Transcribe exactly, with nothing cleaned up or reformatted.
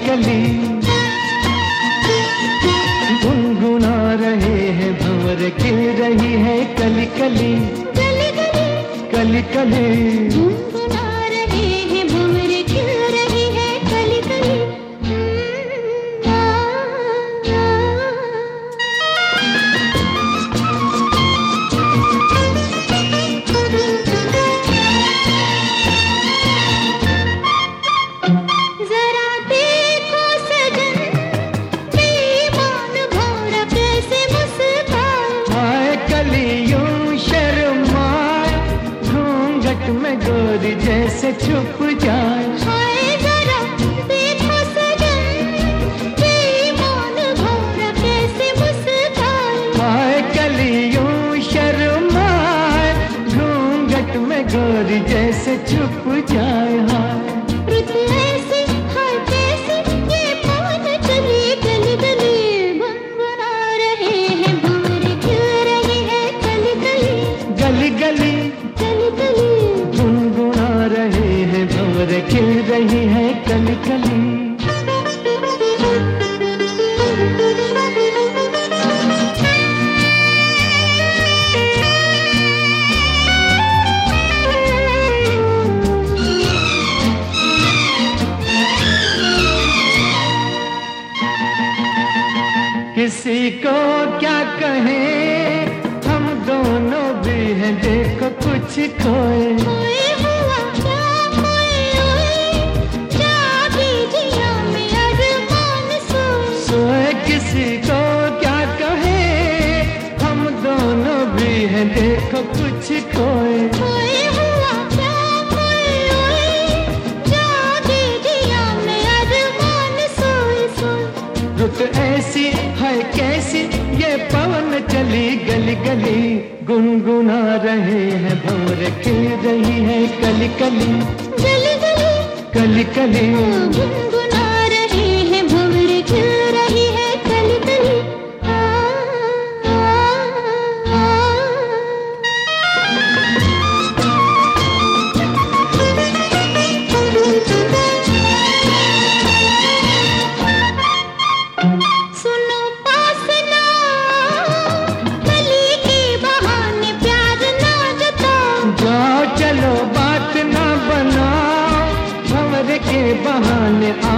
कली गुनगुना रहे हैं भंवर खिल रही है कली कली कली कली गुनगुना रहे हैं भंवर खिल रही है कली कली। जरा देखो सजन बेईमान भंवरा कैसे मुस्काए, हाय कली यूं शर्माए घूंघट में गोरी जैसे छुप जाए। हाय जरा देखो सजन बेईमान भंवरा कैसे मुस्काए, हाय कली यूं शर्माए घूंघट में गोरी जैसे छुप जाए। हाय रुत ऐसी हाय कैसी ये पवन चली गली गली, गुनगुना रहे हैं भंवर खिल रही है कली कली गली गली कली कली। गुनगुना रहे हैं भंवर खिल रही है कली कली। किसी को क्या कहें हम दोनों भी हैं देखो कुछ खोए। खोए हुआ क्या खोए हुए, जागी जिया में अरमान सोए। सोए किसी को क्या कहें हम दोनों भी हैं देखो कुछ खोए। खोए हुआ क्या खोए हुए, जागी जिया में अरमान सोए सोए। रुत ऐसी है कैसी ये पवन चली गली गली, गुनगुना रहे हैं भंवर खिल रही है कली कली गली गली कली कली। गुनगुना रहे हैं भंवर खिल रही है कली कली। आ, आ, आ, सुनो पास ना कली के बहाने प्यार ना जताओ, जाओ चलो बात ना बनाओ भंवर के बहाने